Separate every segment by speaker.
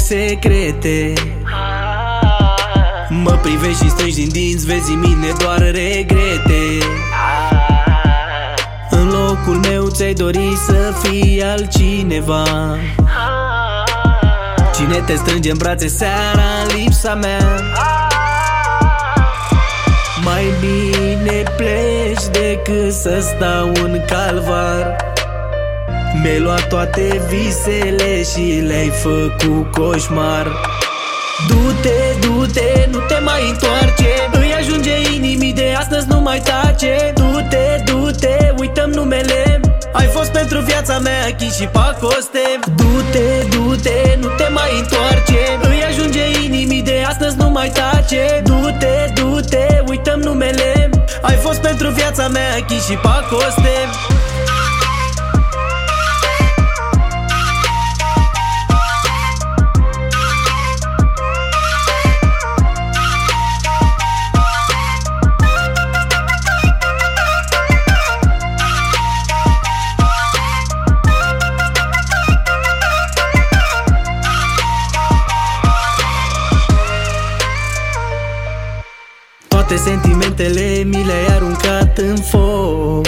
Speaker 1: secrete. Mă privești și strângi din dinți, vezi în mine doar regrete. În locul meu ți-ai dori să fii altcineva. Cine te strânge în brațe seara în lipsa mea? Mai bine pleci decât să stau în calvar. Mi-ai luat toate visele și le-ai făcut coșmar. Du-te, du-te, nu te mai întoarce. Îi ajunge inimii de astăzi, nu mai tace. Du-te, du-te, uităm numele. Ai fost pentru viața mea Chi și Pacoste. Du-te, du-te, nu te mai întoarce. Îi ajunge inimii de astăzi, nu mai tace. Du-te, du-te, uităm numele. Ai fost pentru viața mea Chi și Pacoste. Toate sentimentele mi le-ai aruncat în foc.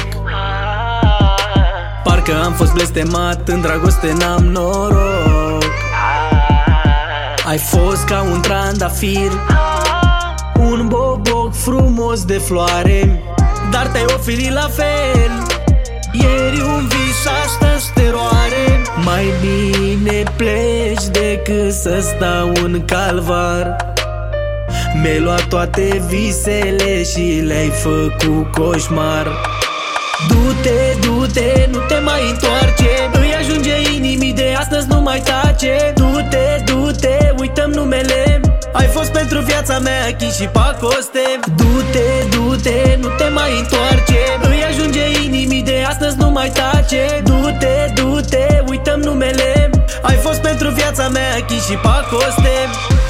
Speaker 1: Parcă am fost blestemat, în dragoste n-am noroc. Ai fost ca un trandafir, un boboc frumos de floare, dar te-ai oferit la fel. Ieri un vis, astăzi teroare. Mai bine pleci decât să stau în calvar. Mi-ai luat toate visele și le-ai făcut coșmar. Du-te, du-te, nu te mai întoarce. Îi ajunge inimii de astăzi, nu mai tace. Du-te, du-te, uităm numele. Ai fost pentru viața mea Chi și Pacoste. Du-te, du-te, nu te mai întoarce. Îi ajunge inimii de astăzi, nu mai tace. Du-te, du-te, uităm numele. Ai fost pentru viața mea Chi și Pacoste.